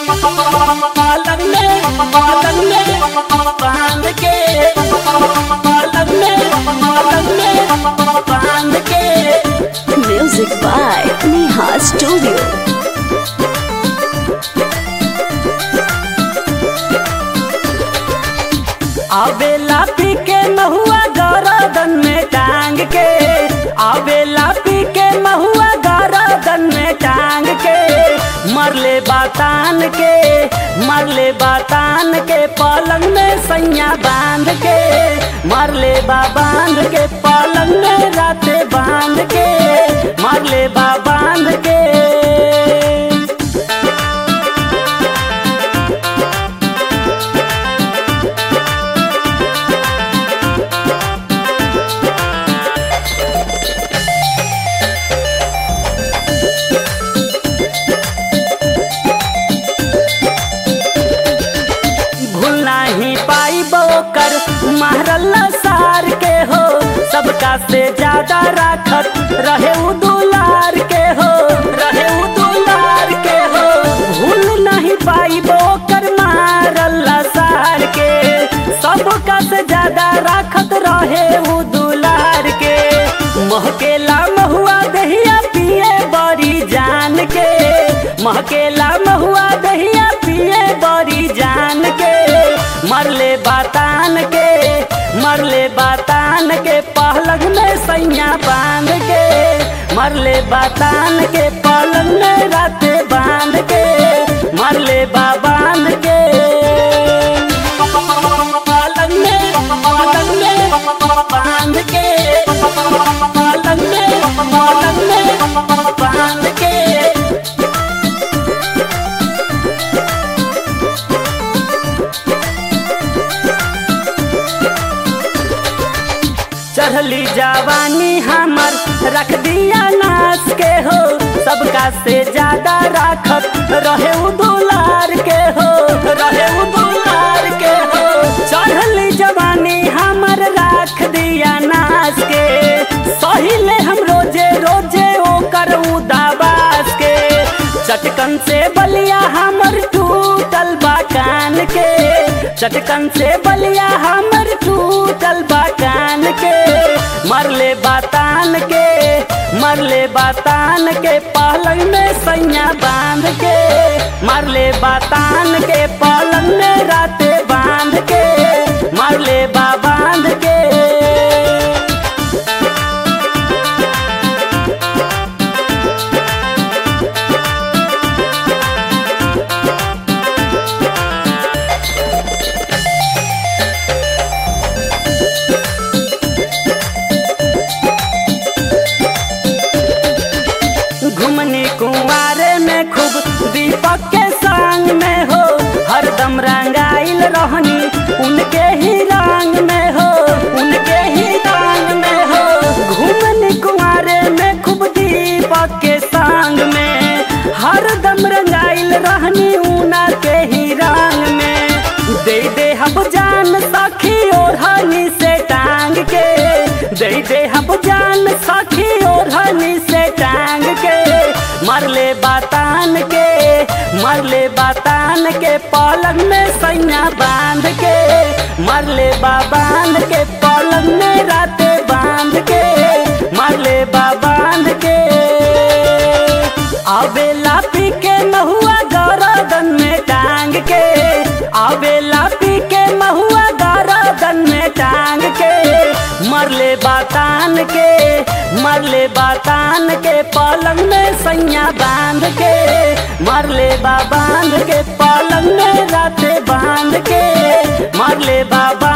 पालक में बांध के, पालक में बांध के। Music by Neha Studio. आवेला पी के महुआ गरदन में टांग के, आवेला पी के महुआ गरदन में टांग के। मरले बातान के, मरले बातान के पलंग में सैया बांध के। मरले बा बांध के पलंग में राते बांध के, मरले बा बांध के। महरल्ला सार के हो, सबका से ज्यादा राखत रहे उ दुलार के हो, रहे उ दुलार के हो। भूल नहीं पाई बोकर महरल्ला सार के, सबका से ज्यादा राखत रहे उ दुलार के। महकेला महुआ दहिया पिए बड़ी जान के, महकेला महुआ दहिया पिए बड़ी जान के। मरले बातान के, मरले बातान के पलंग में सैया बांध के। मरले बातान के पलंग में राते बांध के, मरले बा बांध के। पलंग में बांध के, पलंग में बांध के। चढ़ली जवानी हमर रख दिया नाच के हो, सबका से ज्यादा राखत रहे उ दुलार के हो, रहे उ दुलार के हो। चढ़ली जवानी हमर रख दिया नाच के, सहिले हम रोजे रोजे ओकर उदाबास के। चटकन से बलिया हमर टूटल बा कान के, चटकन से बलिया हमर टूटल बा कान के। मरले बातान के, मरले बातान के पलंग में सैया बांध के। मरले बातान के पलंग में राते बांध के, मरले बा बांध के। घुमनी कुंवारे में खूब दीपक के संग में हो, हरदम रंगाइल रहनी उनके ही रंग में हो, उनके ही रंग में हो। घुमनी कुंवारे में खूब दीपक के संग में, हरदम रंगाइल रहनी उनके ही रंग में। दे दे हम जान सखी ओढ़नी से टांग के, दे दे हम जान सखी ओढ़नी से टांग के। मरले बातान के, मरले बातान के पलंग में सैया बांध के। मरले बा बांध के पलंग में राते बांध के, मरले बा बांध के। आवेला पी के महुआ गरदन में टांग के, आवेला पी के महुआ गरदन में टांग के। मरले बातान के, मरले बातान के पलंग में सैया बांध के। मरले बा बांध के पलंग में राते बांध के, मरले बा